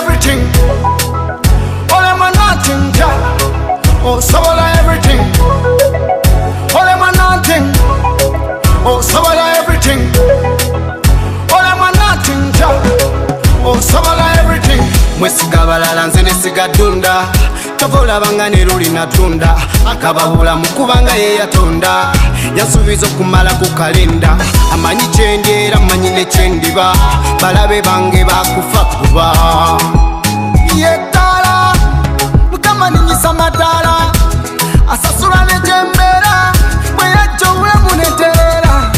everything. Ole man nothing, ja. Oh, sabola everything. Ole man nothing. Oh, sabola everything. Ole man nothing, ja. Oh, sabola everything. Mwesiga balala nze nesiga dunda. Tovola bangane ruli na tunda. Akababula mukubanga ye yatonda. Yasubizo kumala ku kalenda. Amanyi chendyera amanyi ne chendiba. Balabe bange bakufa kuba. Yetala mukama ninyisa matala. Asasula ne jembera. Mweyajo ule muneterera.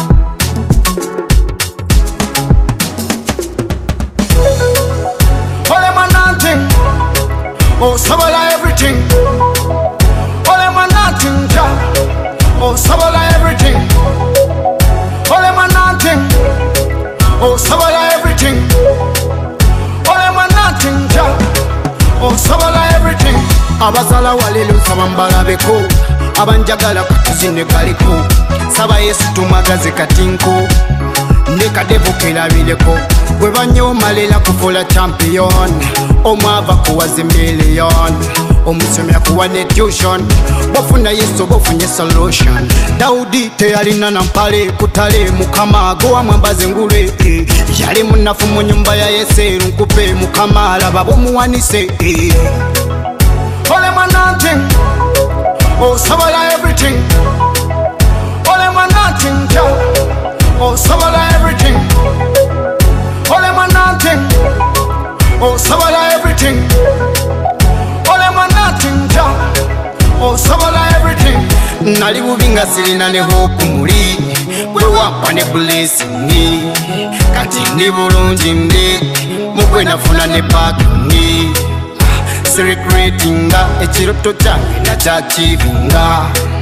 Ole man nothing. Oh, sabola everything. Ole man nothing, ja. Oh, sabola everything. Ole man nothing. Oh, sabola everything. Ole man nothing, ja. Oh, sabola everything. Abasala walelu sabambala beko. Abanjagala katuzine kaliko. Saba Yesu tumagaze katinko. Neka devu kelabireko. Webanyo malela kufola champion. Omwava kuwaze million. Omusomya kuwane tuition. Bofuna Yesu bofunye solution. Daudi teyalina na mpale kutale mukama gowa mwambaze ngule. Yali munafu mu nyumba ya Yese nkupe mukama alaba bomuwanise. Ole man nothing. Oh, sabola everything. Ole man nothing, ja. Oh, sabola everything. Ole man nothing. Oh, sabola everything. Ole man nothing, ja. Oh, sabola everything. Nali bubinga sirina ne hope muri. Gwe wampa ne blessing. Kati ndi bulungi ndi. Mugwe nafuna ne parking. Regrettinga ekiroto kyange nakyakivinga.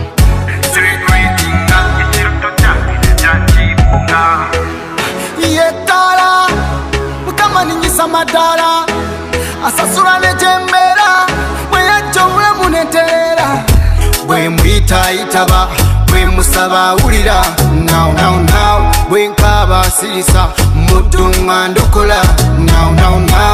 Yetala mukama ninyisa madala. Asasula ne jembera. Mweyajo ule muneterera. Bwe mwita itaba. Bwe musaba ulira. Now. Bwe nkaba sirisa. Mudunga ndokola. Now.